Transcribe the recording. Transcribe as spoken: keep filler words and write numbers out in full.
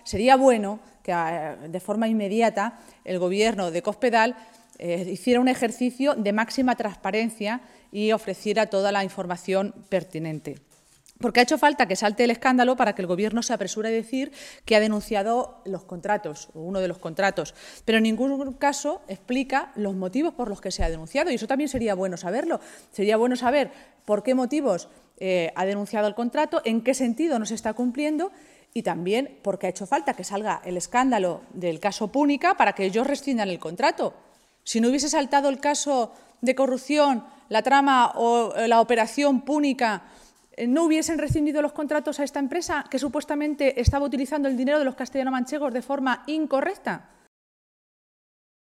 sería bueno que de forma inmediata el Gobierno de Cospedal eh, hiciera un ejercicio de máxima transparencia y ofreciera toda la información pertinente. Porque ha hecho falta que salte el escándalo para que el Gobierno se apresure a decir que ha denunciado los contratos, o uno de los contratos, pero en ningún caso explica los motivos por los que se ha denunciado, y eso también sería bueno saberlo. Sería bueno saber por qué motivos eh, ha denunciado el contrato, en qué sentido no se está cumpliendo, y también por qué ha hecho falta que salga el escándalo del caso Púnica para que ellos rescindan el contrato. Si no hubiese saltado el caso de corrupción, la trama o la operación Púnica, ¿no hubiesen rescindido los contratos a esta empresa que supuestamente estaba utilizando el dinero de los castellano-manchegos de forma incorrecta?